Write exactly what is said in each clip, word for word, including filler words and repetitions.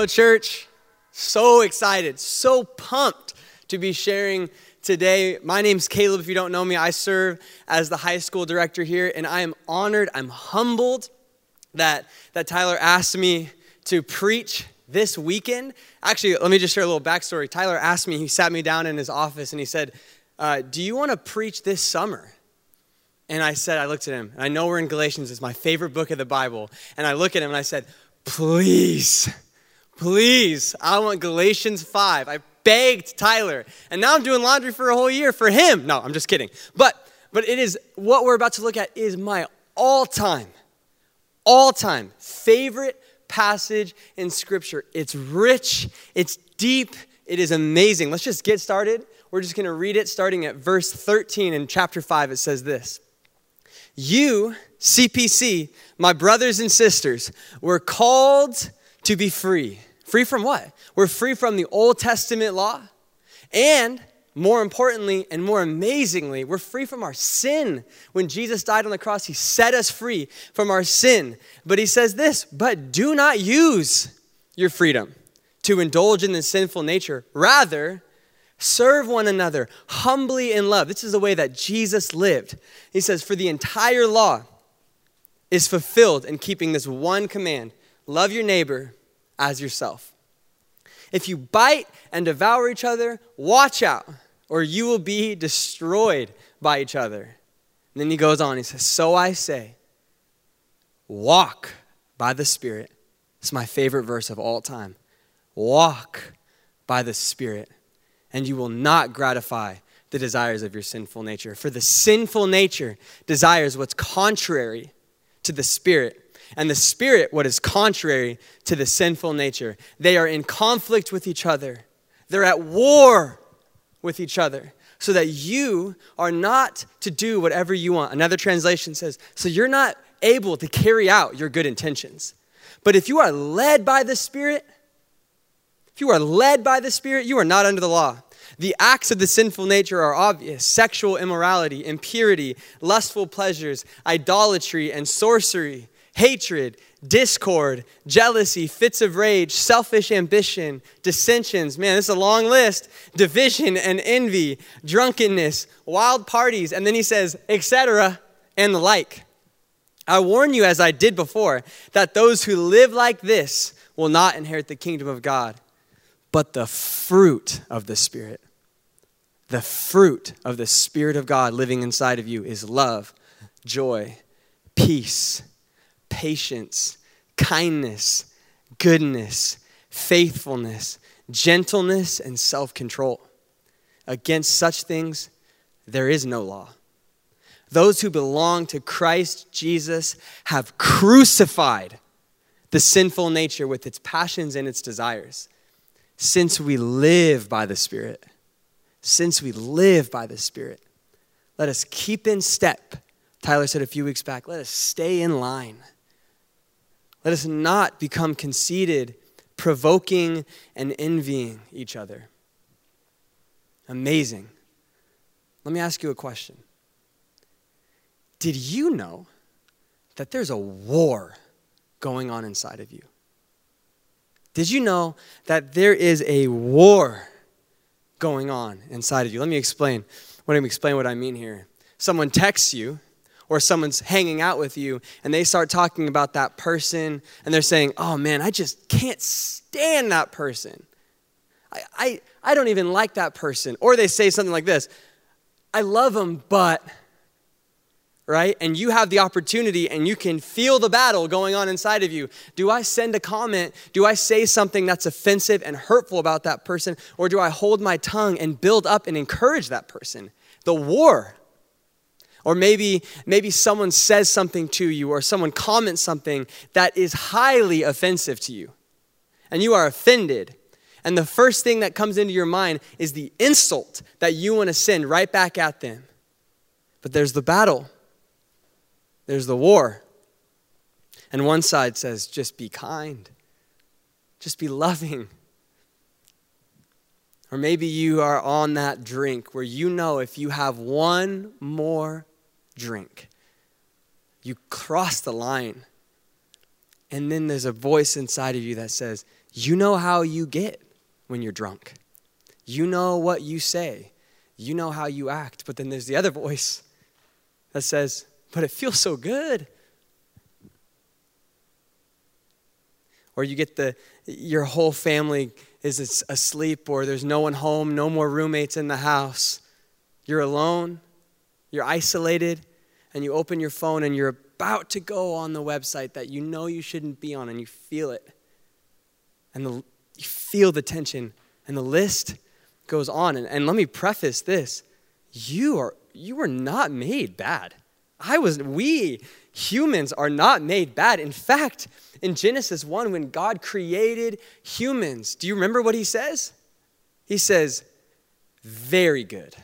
Hello, church. So excited, so pumped to be sharing today. My name's Caleb. If you don't know me, I serve as the high school director here, and I am honored, I'm humbled that, that Tyler asked me to preach this weekend. Actually, let me just share a little backstory. Tyler asked me, he sat me down in his office, and he said, uh, do you want to preach this summer? And I said, I looked at him, and I know we're in Galatians, it's my favorite book of the Bible, and I look at him and I said, please, please, I want Galatians five. I begged Tyler, and now I'm doing laundry for a whole year for him. No, I'm just kidding. But but it is, what we're about to look at is my all-time, all-time favorite passage in Scripture. It's rich, it's deep, it is amazing. Let's just get started. We're just going to read it starting at verse thirteen in chapter five. It says this. You, C P C, my brothers and sisters, were called to be free. Free from what? We're free from the Old Testament law. And more importantly and more amazingly, we're free from our sin. When Jesus died on the cross, he set us free from our sin. But he says this, but do not use your freedom to indulge in the sinful nature. Rather, serve one another humbly in love. This is the way that Jesus lived. He says, for the entire law is fulfilled in keeping this one command. Love your neighbor as yourself. If you bite and devour each other, watch out, or you will be destroyed by each other. And then he goes on, he says, so I say, walk by the Spirit. It's my favorite verse of all time. Walk by the Spirit, and you will not gratify the desires of your sinful nature. For the sinful nature desires what's contrary to the Spirit, and the Spirit what is contrary to the sinful nature. They are in conflict with each other. They're at war with each other, so that you are not to do whatever you want. Another translation says, so you're not able to carry out your good intentions. But if you are led by the Spirit, if you are led by the Spirit, you are not under the law. The acts of the sinful nature are obvious: sexual immorality, impurity, lustful pleasures, idolatry and sorcery, hatred, discord, jealousy, fits of rage, selfish ambition, dissensions. Man, this is a long list. Division and envy, drunkenness, wild parties. And then he says, et cetera, and the like. I warn you, as I did before, that those who live like this will not inherit the kingdom of God. But the fruit of the Spirit, the fruit of the Spirit of God living inside of you is love, joy, peace, patience, kindness, goodness, faithfulness, gentleness, and self-control. Against such things, there is no law. Those who belong to Christ Jesus have crucified the sinful nature with its passions and its desires. Since we live by the Spirit, since we live by the Spirit, let us keep in step. Tyler said a few weeks back, let us stay in line. Let us not become conceited, provoking, and envying each other. Amazing. Let me ask you a question. Did you know that there's a war going on inside of you? Did you know that there is a war going on inside of you? Let me explain. Let me explain what I mean here. Someone texts you, or someone's hanging out with you, and they start talking about that person, and they're saying, oh man, I just can't stand that person. I, I, I don't even like that person. Or they say something like this, I love them, but... right? And you have the opportunity and you can feel the battle going on inside of you. Do I send a comment? Do I say something that's offensive and hurtful about that person? Or do I hold my tongue and build up and encourage that person? The war. Or maybe, maybe someone says something to you, or someone comments something that is highly offensive to you. And you are offended. And the first thing that comes into your mind is the insult that you want to send right back at them. But there's the battle. There's the war. And one side says, just be kind. Just be loving. Or maybe you are on that drink where you know if you have one more drink, you cross the line. And then there's a voice inside of you that says, You know how you get when you're drunk. You know what you say. You know how you act. But then there's the other voice that says, but it feels so good. Or you get the, your whole family is asleep, or there's no one home, no more roommates in the house. You're alone, you're isolated, and you open your phone and you're about to go on the website that you know you shouldn't be on, and you feel it. And the, you feel the tension, and the list goes on. And, and let me preface this. You are you were not made bad. I was, we humans are not made bad. In fact, in Genesis one, when God created humans, do you remember what he says? He says, very good.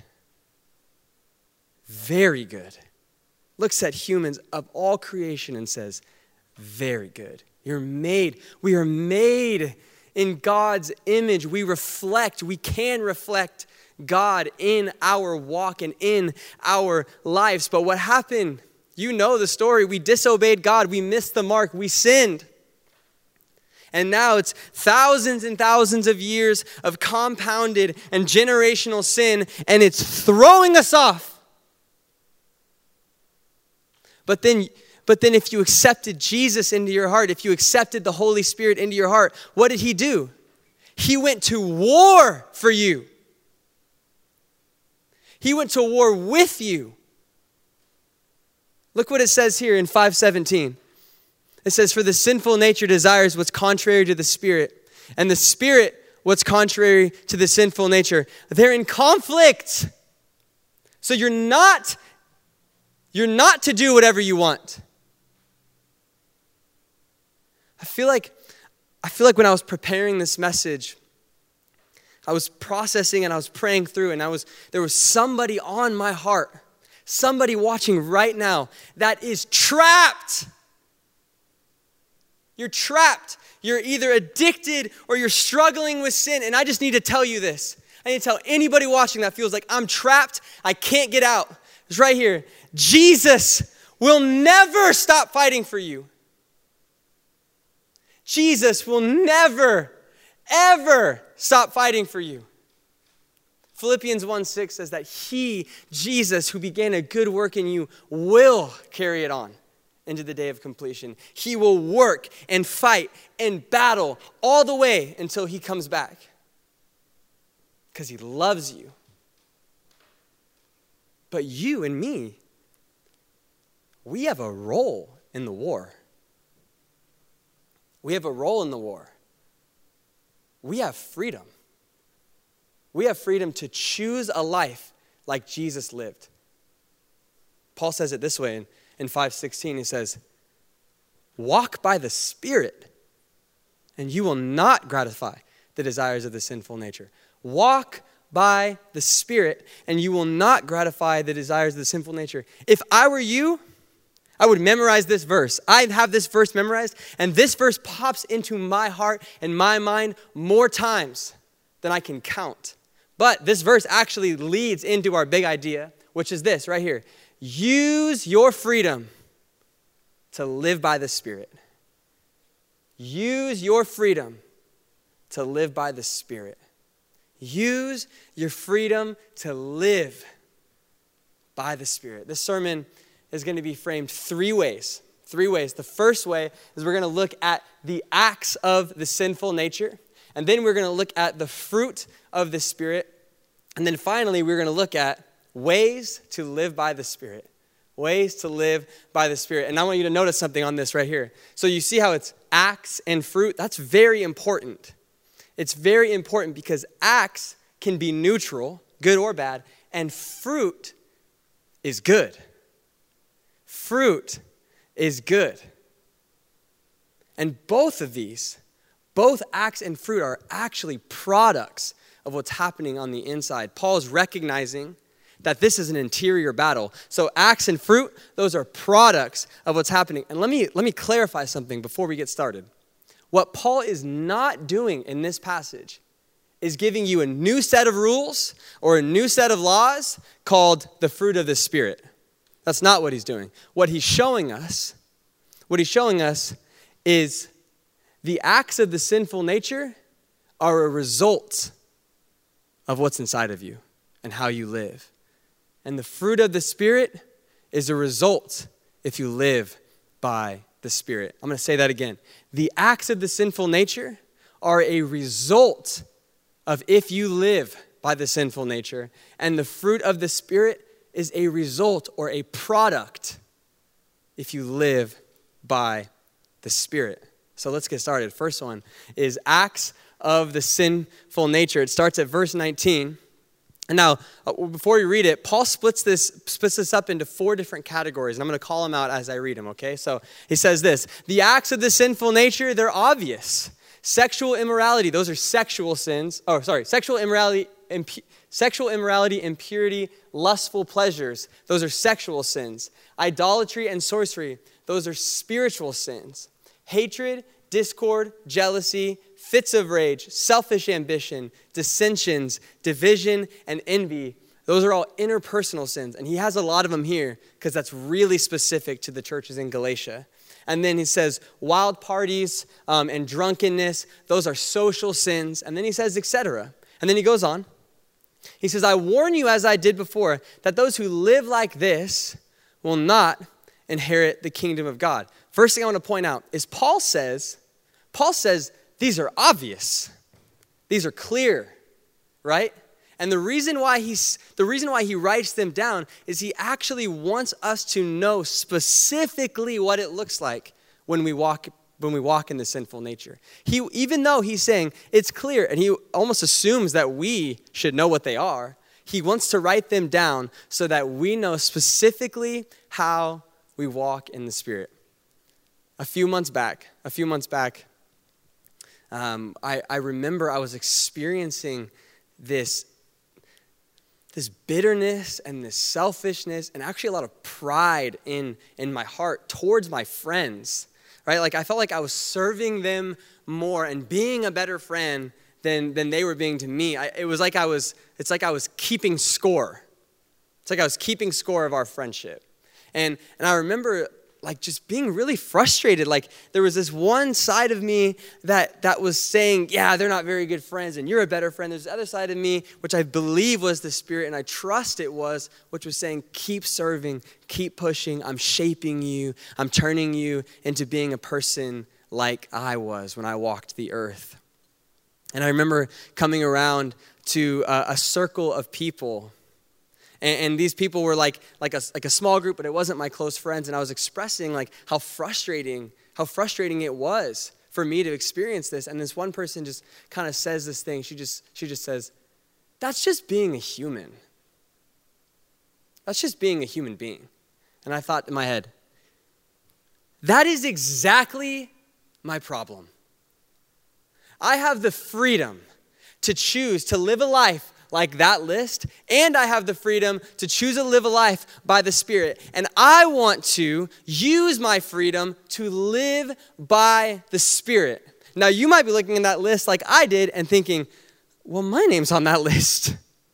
Very good. Looks at humans of all creation and says, very good. You're made, we are made in God's image. We reflect, we can reflect God in our walk and in our lives. But what happened? You know the story. We disobeyed God. We missed the mark. We sinned. And now it's thousands and thousands of years of compounded and generational sin, and it's throwing us off. But then, but then if you accepted Jesus into your heart, if you accepted the Holy Spirit into your heart, what did he do? He went to war for you. He went to war with you. Look what it says here in five seventeen. It says, for the sinful nature desires what's contrary to the Spirit, and the Spirit what's contrary to the sinful nature. They're in conflict. So you're not, you're not to do whatever you want. I feel like, I feel like when I was preparing this message, I was processing and I was praying through, and I was there was somebody on my heart, somebody watching right now that is trapped. You're trapped. You're either addicted or you're struggling with sin. And I just need to tell you this. I need to tell anybody watching that feels like I'm trapped, I can't get out. It's right here. Jesus will never stop fighting for you. Jesus will never, ever stop fighting for you. Philippians one six says that he, Jesus, who began a good work in you, will carry it on into the day of completion. He will work and fight and battle all the way until he comes back. Because he loves you. But you and me, we have a role in the war. We have a role in the war. We have freedom. We have freedom to choose a life like Jesus lived. Paul says it this way in, in five sixteen. He says, walk by the Spirit, and you will not gratify the desires of the sinful nature. Walk by the Spirit, and you will not gratify the desires of the sinful nature. If I were you, I would memorize this verse. I have this verse memorized, and this verse pops into my heart and my mind more times than I can count. But this verse actually leads into our big idea, which is this right here. Use your freedom to live by the Spirit. Use your freedom to live by the Spirit. Use your freedom to live by the Spirit. This sermon is going to be framed three ways. Three ways. The first way is we're going to look at the acts of the sinful nature. And then we're going to look at the fruit of the Spirit. And then finally, we're going to look at ways to live by the Spirit. Ways to live by the Spirit. And I want you to notice something on this right here. So you see how it's acts and fruit? That's very important. It's very important because acts can be neutral, good or bad, and fruit is good. Fruit is good. And both of these, both acts and fruit are actually products of what's happening on the inside. Paul is recognizing that this is an interior battle. So acts and fruit, those are products of what's happening. And let me, let me clarify something before we get started. What Paul is not doing in this passage is giving you a new set of rules or a new set of laws called the fruit of the Spirit. That's not what he's doing. What he's showing us, what he's showing us is The acts of the sinful nature are a result of what's inside of you and how you live. And the fruit of the Spirit is a result if you live by the Spirit. I'm going to say that again. The acts of the sinful nature are a result of if you live by the sinful nature. And the fruit of the Spirit is a result or a product if you live by the Spirit. So let's get started. First one is acts of the sinful nature. It starts at verse nineteen. And now, before you read it, Paul splits this splits this up into four different categories, and I'm going to call them out as I read them, okay? So he says this: the acts of the sinful nature, they're obvious. Sexual immorality, those are sexual sins. Oh, sorry, sexual immorality, impu- sexual immorality, impurity, lustful pleasures, those are sexual sins. Idolatry and sorcery, those are spiritual sins. Hatred, discord, jealousy, fits of rage, selfish ambition, dissensions, division, and envy. Those are all interpersonal sins. And he has a lot of them here because that's really specific to the churches in Galatia. And then he says wild parties um, and drunkenness. Those are social sins. And then he says, et cetera. And then he goes on. He says, I warn you, as I did before, that those who live like this will not inherit the kingdom of God. First thing I want to point out is Paul says, Paul says, these are obvious. These are clear, right? And the reason why he's the reason why he writes them down is he actually wants us to know specifically what it looks like when we walk when we walk in the sinful nature. He even though he's saying it's clear and he almost assumes that we should know what they are, he wants to write them down so that we know specifically how we walk in the Spirit. A few months back, a few months back, um, I, I remember I was experiencing this, this bitterness and this selfishness and actually a lot of pride in, in my heart towards my friends, right? Like I felt like I was serving them more and being a better friend than, than they were being to me. I, it was like I was, it's like I was keeping score. It's like I was keeping score of our friendship. And, and I remember like just being really frustrated. Like there was this one side of me that, that was saying, yeah, they're not very good friends and you're a better friend. There's the other side of me, which I believe was the Spirit and I trust it was, which was saying, keep serving, keep pushing. I'm shaping you. I'm turning you into being a person like I was when I walked the earth. And I remember coming around to a, a circle of people. And, and these people were like, like, a, like a small group, but it wasn't my close friends. And I was expressing like how frustrating, how frustrating it was for me to experience this. And this one person just kind of says this thing. She just, she just says, that's just being a human. That's just being a human being. And I thought in my head, that is exactly my problem. I have the freedom to choose to live a life like that list, and I have the freedom to choose to live a life by the Spirit. And I want to use my freedom to live by the Spirit. Now, you might be looking at that list like I did and thinking, well, my name's on that list.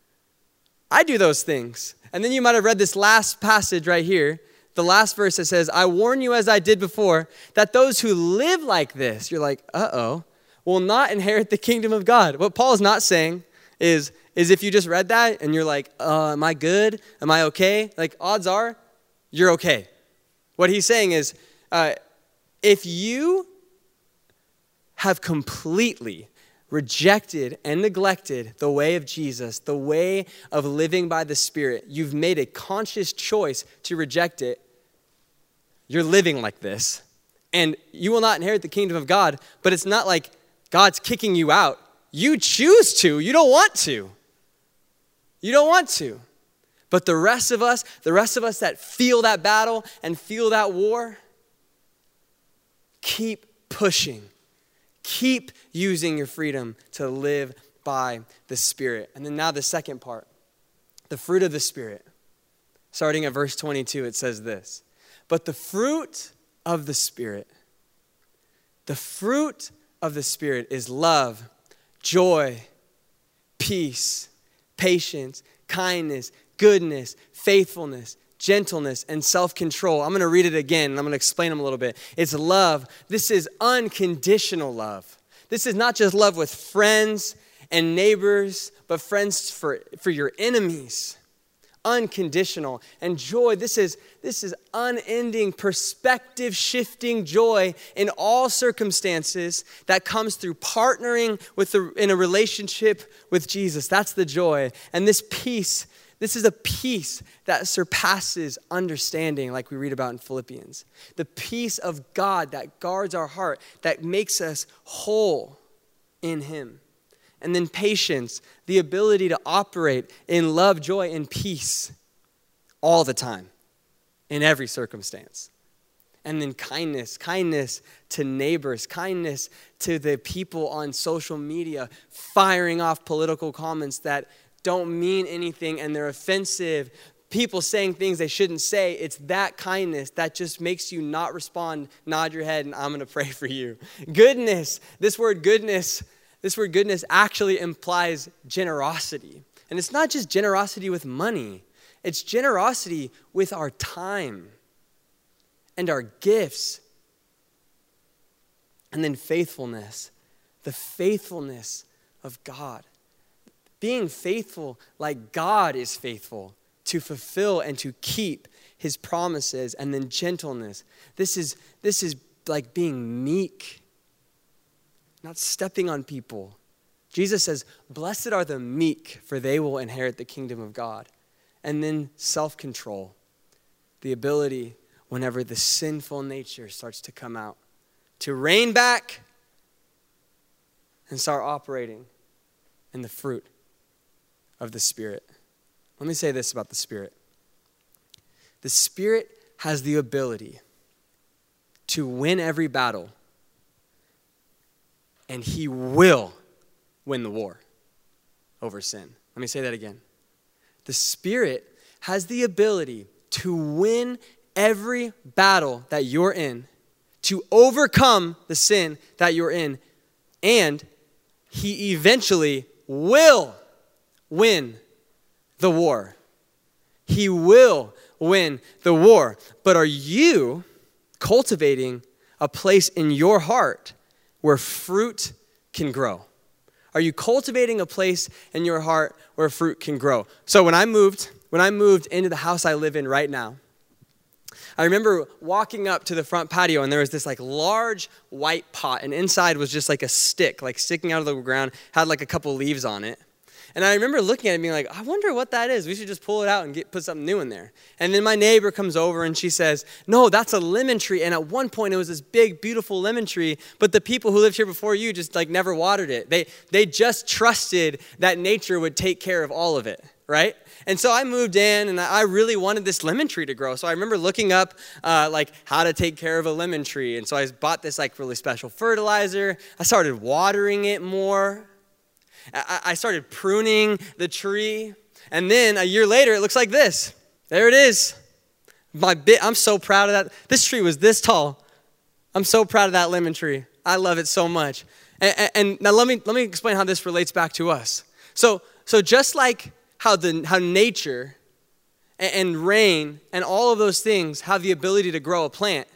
I do those things. And then you might have read this last passage right here, the last verse that says, I warn you as I did before, that those who live like this, you're like, uh-oh, will not inherit the kingdom of God. What Paul is not saying is, is if you just read that and you're like, uh, am I good? Am I okay? Like, odds are you're okay. What he's saying is, uh, if you have completely rejected and neglected the way of Jesus, the way of living by the Spirit, you've made a conscious choice to reject it, you're living like this, and you will not inherit the kingdom of God, but it's not like God's kicking you out. You choose to. You don't want to. You don't want to. But the rest of us, the rest of us that feel that battle and feel that war, keep pushing. Keep using your freedom to live by the Spirit. And then now the second part, the fruit of the Spirit. Starting at verse twenty-two, it says this. But the fruit of the Spirit, the fruit of the Spirit is love, joy, peace, patience, kindness, goodness, faithfulness, gentleness, and self-control. I'm going to read it again, and I'm going to explain them a little bit. It's love. This is unconditional love. This is not just love with friends and neighbors, but friends for, for your enemies. Unconditional. And joy, this is, this is unending, perspective-shifting joy in all circumstances that comes through partnering with the, in a relationship with Jesus. That's the joy. And this peace, this is a peace that surpasses understanding, like we read about in Philippians. The peace of God that guards our heart, that makes us whole in him. And then patience, the ability to operate in love, joy, and peace all the time, in every circumstance. And then kindness, kindness to neighbors, kindness to the people on social media, firing off political comments that don't mean anything and they're offensive. People saying things they shouldn't say. It's that kindness that just makes you not respond, nod your head, and I'm going to pray for you. Goodness, this word goodness, This word goodness actually implies generosity. And it's not just generosity with money. It's generosity with our time and our gifts. And then faithfulness, the faithfulness of God. Being faithful like God is faithful to fulfill and to keep his promises. And then gentleness. This is, this is like being meek. Not stepping on people. Jesus says, blessed are the meek, for they will inherit the kingdom of God. And then self-control, the ability whenever the sinful nature starts to come out, to rein back and start operating in the fruit of the Spirit. Let me say this about the Spirit. The Spirit has the ability to win every battle, and he will win the war over sin. Let me say that again. The Spirit has the ability to win every battle that you're in, to overcome the sin that you're in, and he eventually will win the war. He will win the war. But are you cultivating a place in your heart where fruit can grow? Are you cultivating a place in your heart where fruit can grow? So when I moved, when I moved into the house I live in right now, I remember walking up to the front patio and there was this like large white pot, and inside was just like a stick, like sticking out of the ground, had like a couple leaves on it. And I remember looking at it and being like, I wonder what that is. We should just pull it out and get put something new in there. And then my neighbor comes over and she says, no, that's a lemon tree. And at one point it was this big, beautiful lemon tree, but the people who lived here before you just like never watered it. They, they just trusted that nature would take care of all of it, right? And so I moved in and I really wanted this lemon tree to grow. So I remember looking up uh, like how to take care of a lemon tree. And so I bought this like really special fertilizer. I started watering it more. I started pruning the tree, and then a year later, it looks like this. There it is. My bit, I'm so proud of that. This tree was this tall. I'm so proud of that lemon tree. I love it so much. And, and now let me let me explain how this relates back to us. So so just like how the how nature and, and rain and all of those things have the ability to grow a plant,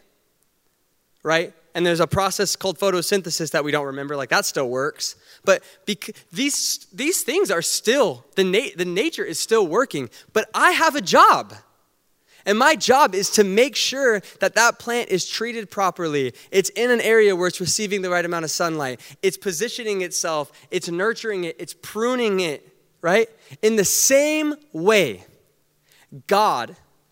right? And there's a process called photosynthesis that we don't remember, like that still works. But bec- these these things are still, the, na- the nature is still working. But I have a job. And my job is to make sure that that plant is treated properly. It's in an area where it's receiving the right amount of sunlight. It's positioning itself. It's nurturing it. It's pruning it, right? In the same way, God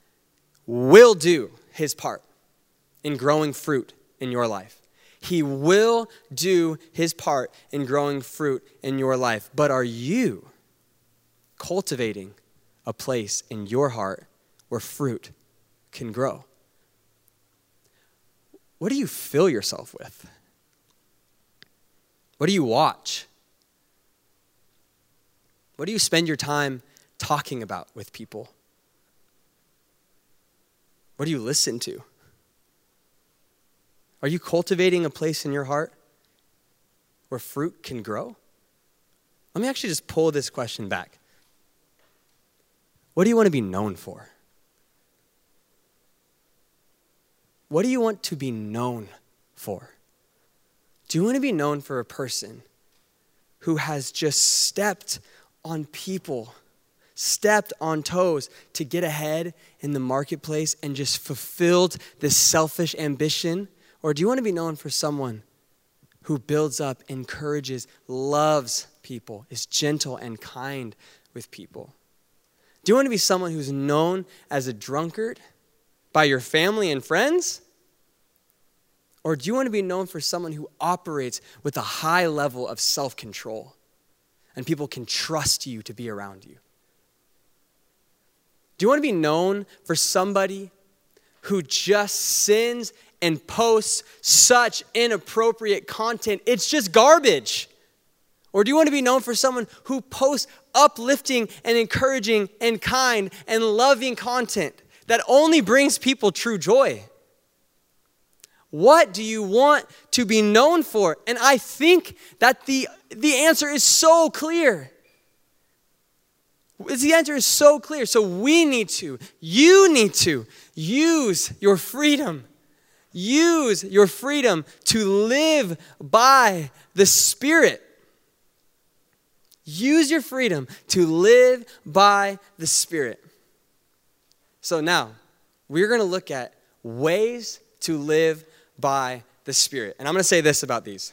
will do his part in growing fruit in your life. He will do his part in growing fruit in your life. But are you cultivating a place in your heart where fruit can grow? What do you fill yourself with? What do you watch? What do you spend your time talking about with people? What do you listen to? Are you cultivating a place in your heart where fruit can grow? Let me actually just pull this question back. What do you want to be known for? what do you want to be known for? Do you want to be known for a person who has just stepped on people, stepped on toes to get ahead in the marketplace and just fulfilled this selfish ambition? Or do you want to be known for someone who builds up, encourages, loves people, is gentle and kind with people? Do you want to be someone who's known as a drunkard by your family and friends? Or do you want to be known for someone who operates with a high level of self-control and people can trust you to be around you? Do you want to be known for somebody who just sins and posts such inappropriate content? It's just garbage. Or do you want to be known for someone who posts uplifting and encouraging and kind and loving content that only brings people true joy? What do you want to be known for? And I think that the, the answer is so clear. The answer is so clear. So we need to, you need to use your freedom. Use your freedom to live by the Spirit. Use your freedom to live by the Spirit. So now, we're going to look at ways to live by the Spirit. And I'm going to say this about these.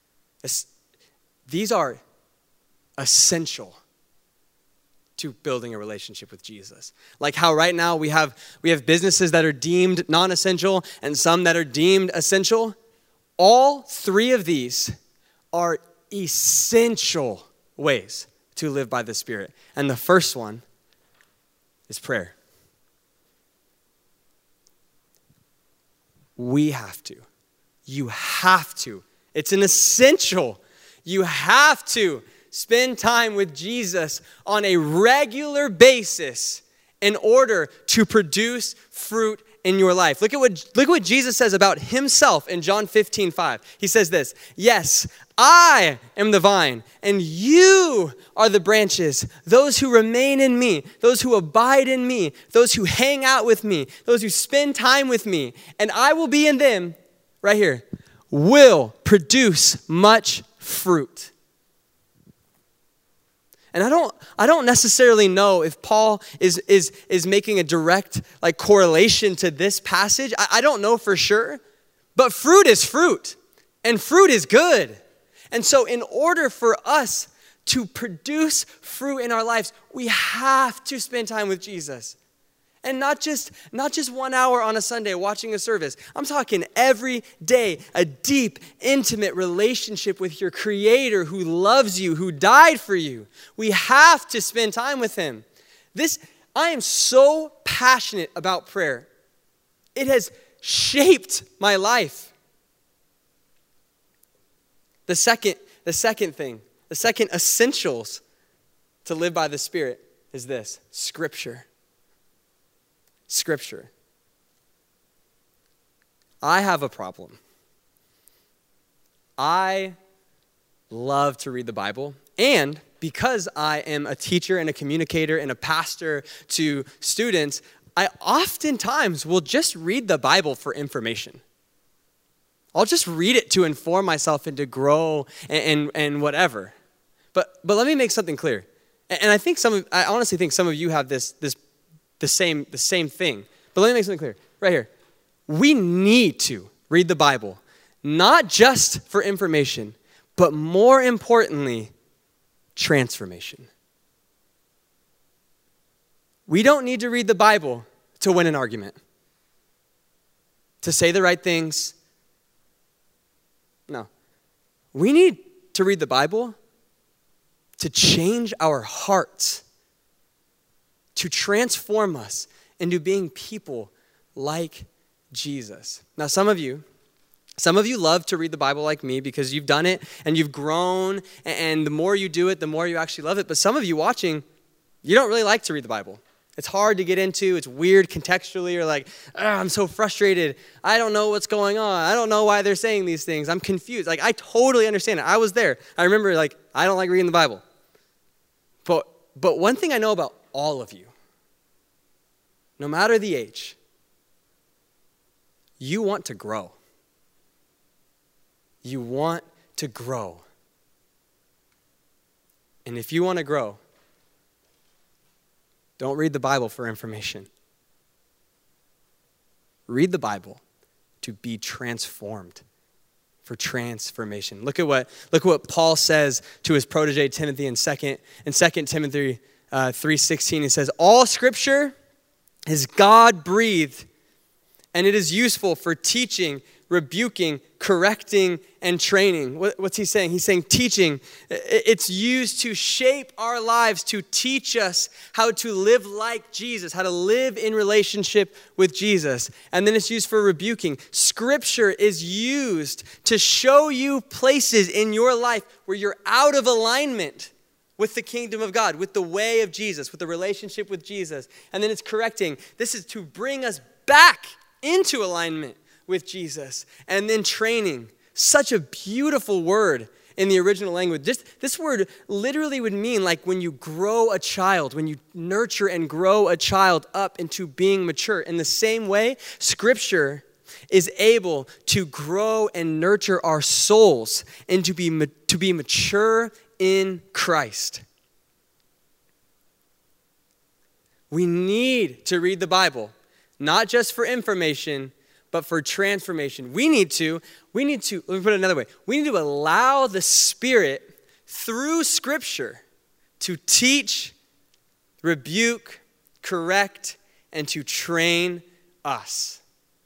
These are essential to building a relationship with Jesus. Like how right now we have we have businesses that are deemed non-essential and some that are deemed essential. All three of these are essential ways to live by the Spirit. And the first one is prayer. We have to. You have to. It's an essential. You have to spend time with Jesus on a regular basis in order to produce fruit in your life. Look at what, look at what Jesus says about himself in John fifteen five. He says this, "Yes, I am the vine, and you are the branches. Those who remain in me, those who abide in me, those who hang out with me, those who spend time with me, and I will be in them," right here, "will produce much fruit." And I don't, I don't necessarily know if Paul is, is, is making a direct like correlation to this passage. I, I don't know for sure. But fruit is fruit. And fruit is good. And so in order for us to produce fruit in our lives, we have to spend time with Jesus. And not just, not just one hour on a Sunday watching a service. I'm talking every day, a deep, intimate relationship with your Creator who loves you, who died for you. We have to spend time with Him. This, I am so passionate about prayer. It has shaped my life. The second, the second thing, the second essentials to live by the Spirit is this: Scripture. Scripture. I have a problem. I love to read the Bible, and because I am a teacher and a communicator and a pastor to students, I oftentimes will just read the Bible for information. I'll just read it to inform myself and to grow and, and, and whatever. But but let me make something clear. And I think some of I honestly think some of you have this this The same, the same thing. But let me make something clear. Right here. We need to read the Bible, not just for information, but more importantly, transformation. We don't need to read the Bible to win an argument, to say the right things. No. We need to read the Bible to change our hearts, to transform us into being people like Jesus. Now, some of you, some of you love to read the Bible like me because you've done it and you've grown, and the more you do it, the more you actually love it. But some of you watching, you don't really like to read the Bible. It's hard to get into. It's weird contextually. You're like, oh, I'm so frustrated. I don't know what's going on. I don't know why they're saying these things. I'm confused. Like, I totally understand it. I was there. I remember, like, I don't like reading the Bible. But, but one thing I know about all of you, no matter the age, you want to grow. You want to grow. And if you want to grow, don't read the Bible for information. Read the Bible to be transformed, for transformation. Look at what look at what Paul says to his protege Timothy in second in Second Timothy uh, three sixteen. He says, "All Scripture is God-breathed, and it is useful for teaching, rebuking, correcting, and training." What, what's he saying? He's saying teaching. It's used to shape our lives, to teach us how to live like Jesus, how to live in relationship with Jesus. And then it's used for rebuking. Scripture is used to show you places in your life where you're out of alignment with the kingdom of God, with the way of Jesus, with the relationship with Jesus. And then it's correcting. This is to bring us back into alignment with Jesus. And then training. Such a beautiful word in the original language. This, this word literally would mean like when you grow a child, when you nurture and grow a child up into being mature. In the same way, Scripture is able to grow and nurture our souls and to be, to be mature in Christ. We need to read the Bible, not just for information, but for transformation. We need to, we need to, let me put it another way. We need to allow the Spirit through Scripture to teach, rebuke, correct, and to train us.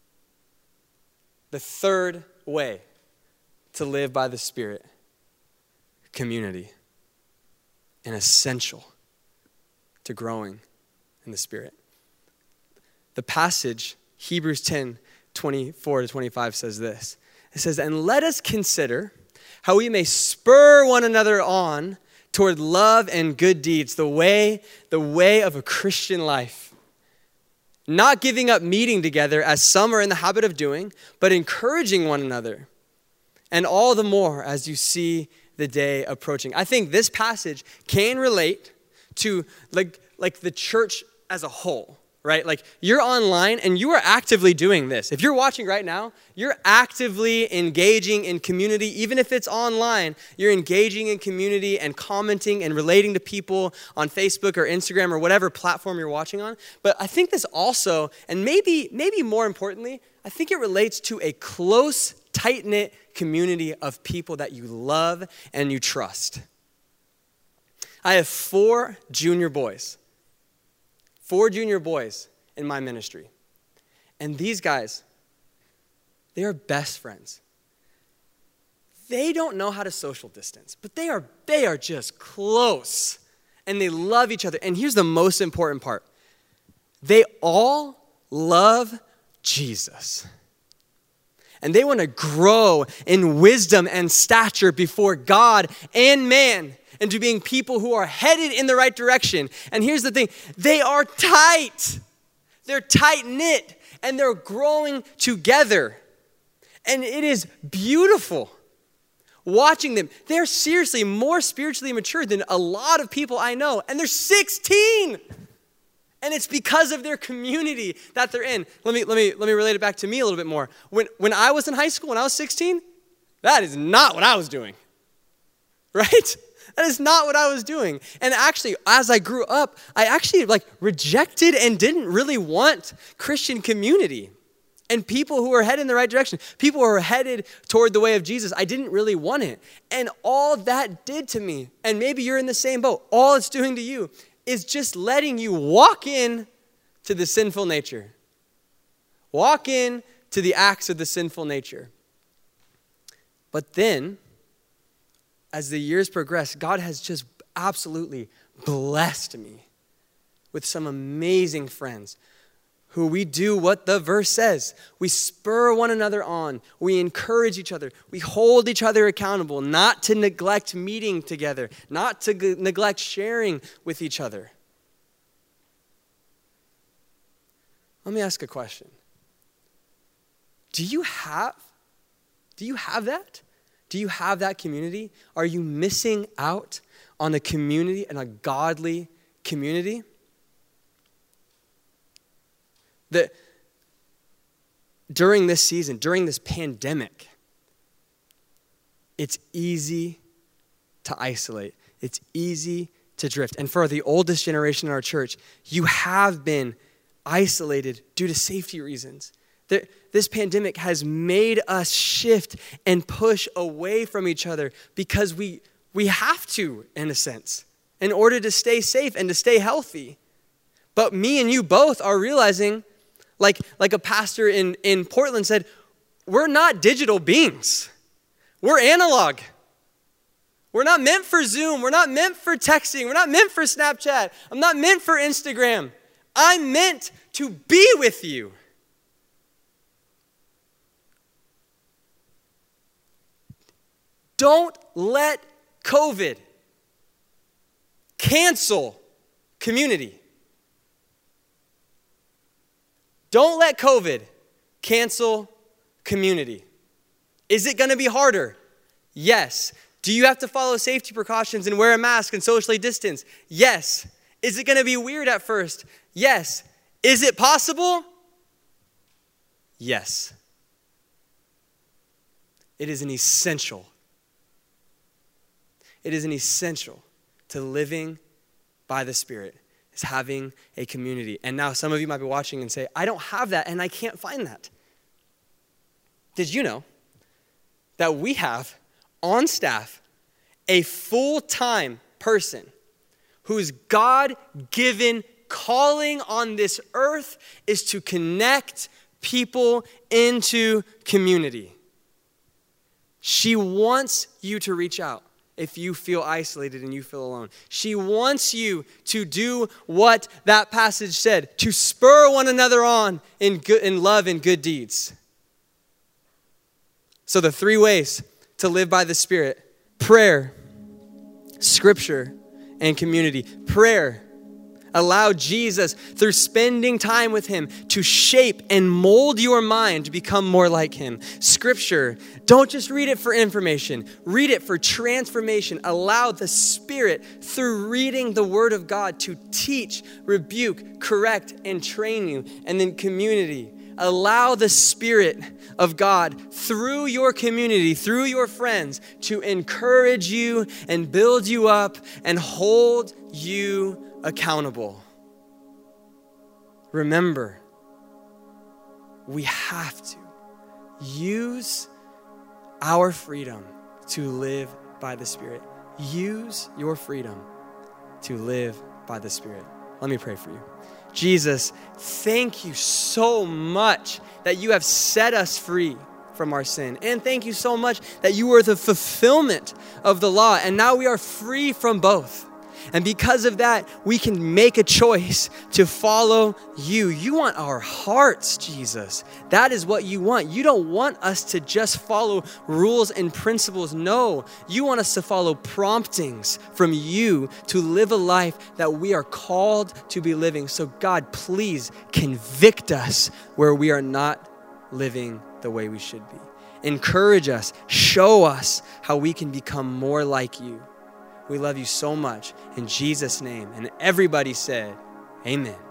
The third way to live by the Spirit, community, and essential to growing in the Spirit. The passage, Hebrews ten, twenty-four to twenty-five says this. It says, "And let us consider how we may spur one another on toward love and good deeds, the way, the way of a Christian life. Not giving up meeting together as some are in the habit of doing, but encouraging one another. And all the more as you see the day approaching." I think this passage can relate to like, like the church as a whole. Right? Like you're online and you are actively doing this. If you're watching right now, you're actively engaging in community. Even if it's online, you're engaging in community and commenting and relating to people on Facebook or Instagram or whatever platform you're watching on. But I think this also, and maybe, maybe more importantly, I think it relates to a close, tight-knit community of people that you love and you trust. I have four junior boys. Four junior boys in my ministry. And these guys, they are best friends. They don't know how to social distance, but they are, they are just close. And they love each other. And here's the most important part. They all love Jesus. And they want to grow in wisdom and stature before God and man, into being people who are headed in the right direction. And here's the thing, they are tight. They're tight-knit, and they're growing together. And it is beautiful watching them. They're seriously more spiritually mature than a lot of people I know, and they're sixteen. And it's because of their community that they're in. Let me, let me, let me relate it back to me a little bit more. When, when I was in high school, when I was sixteen, that is not what I was doing, right? That is not what I was doing. And actually, as I grew up, I actually like rejected and didn't really want Christian community and people who are headed in the right direction. People who are headed toward the way of Jesus. I didn't really want it. And all that did to me, and maybe you're in the same boat, all it's doing to you is just letting you walk in to the sinful nature. Walk in to the acts of the sinful nature. But then, as the years progress, God has just absolutely blessed me with some amazing friends who we do what the verse says. We spur one another on. We encourage each other. We hold each other accountable, not to neglect meeting together, not to g- neglect sharing with each other. Let me ask a question. Do you have, do you have that? Do you have that community? Are you missing out on a community and a godly community? The, during this season, during this pandemic, it's easy to isolate. It's easy to drift. And for the oldest generation in our church, you have been isolated due to safety reasons. This pandemic has made us shift and push away from each other because we, we have to, in a sense, in order to stay safe and to stay healthy. But me and you both are realizing, like, like a pastor in, in Portland said, we're not digital beings. We're analog. We're not meant for Zoom. We're not meant for texting. We're not meant for Snapchat. I'm not meant for Instagram. I'm meant to be with you. Don't let COVID cancel community. Don't let COVID cancel community. Is it going to be harder? Yes. Do you have to follow safety precautions and wear a mask and socially distance? Yes. Is it going to be weird at first? Yes. Is it possible? Yes. It is an essential. It is an essential to living by the Spirit, is having a community. And now some of you might be watching and say, I don't have that and I can't find that. Did you know that we have on staff a full-time person whose God-given calling on this earth is to connect people into community? She wants you to reach out if you feel isolated and you feel alone. She wants you to do what that passage said, to spur one another on in good, in love and good deeds. So the three ways to live by the Spirit: prayer, scripture, and community. Prayer. Allow Jesus, through spending time with him, to shape and mold your mind to become more like him. Scripture, don't just read it for information. Read it for transformation. Allow the Spirit, through reading the Word of God, to teach, rebuke, correct, and train you. And then community. Allow the Spirit of God, through your community, through your friends, to encourage you and build you up and hold you accountable. Remember, we have to use our freedom to live by the Spirit. Use your freedom to live by the Spirit. Let me pray for you. Jesus, thank you so much that you have set us free from our sin. And thank you so much that you are the fulfillment of the law. And now we are free from both. And because of that, we can make a choice to follow you. You want our hearts, Jesus. That is what you want. You don't want us to just follow rules and principles. No, you want us to follow promptings from you to live a life that we are called to be living. So God, please convict us where we are not living the way we should be. Encourage us. Show us how we can become more like you. We love you so much. In Jesus' name. And everybody said, amen.